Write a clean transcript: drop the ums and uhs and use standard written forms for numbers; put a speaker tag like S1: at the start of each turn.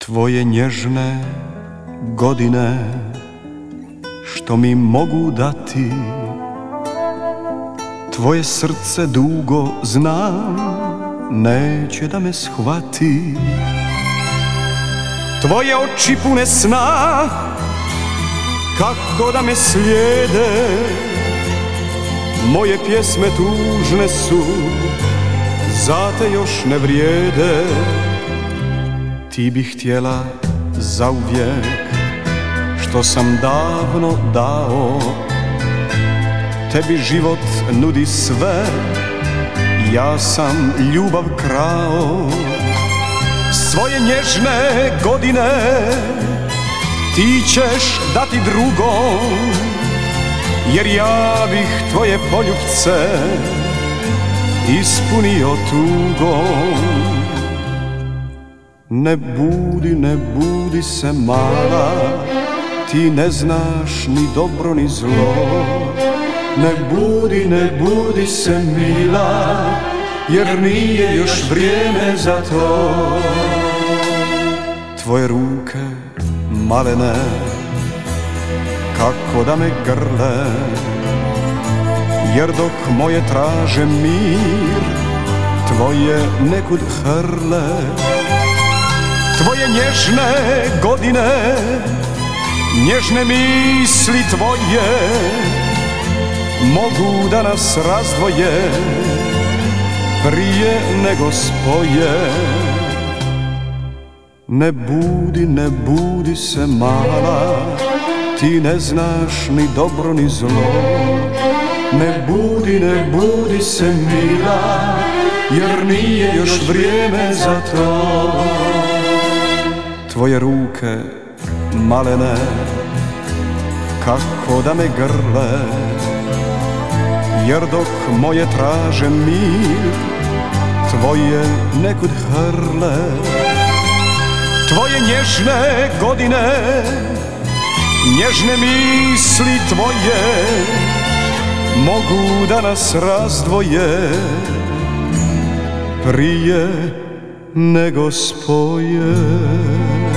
S1: Tvoje nježne godine što mi mogu dati, tvoje srce dugo znam, neće da me shvati. Tvoje oči pune sna, kako da me slijede, moje pjesme tužne su, za te još ne vrijede. Ti bi htjela zauvijek što sam davno dao, tebi život nudi sve, ja sam ljubav krao. Svoje nježne godine ti ćeš dati drugom, jer ja bih tvoje poljupce ispunio tugom. Ne budi se mala, ti ne znaš ni dobro ni zlo. Ne budi se mila, jer nije još vrijeme za to. Tvoje ruke malene, kako da me grle, jer dok moje traže mir, tvoje nekud hrle. Tvoje nježne godine, nježne misli tvoje, mogu da nas razdvoje prije nego spoje. Ne budi se mala, ti ne znaš ni dobro ni zlo. Ne budi se mila, jer nije još vrijeme za to. Tvoje ruke malene, kako da me grle, jer dok moje traže mir, tvoje nekud hrle. Tvoje nježne godine, nježne misli tvoje, mogu da nas razdvoje prije nego spoje.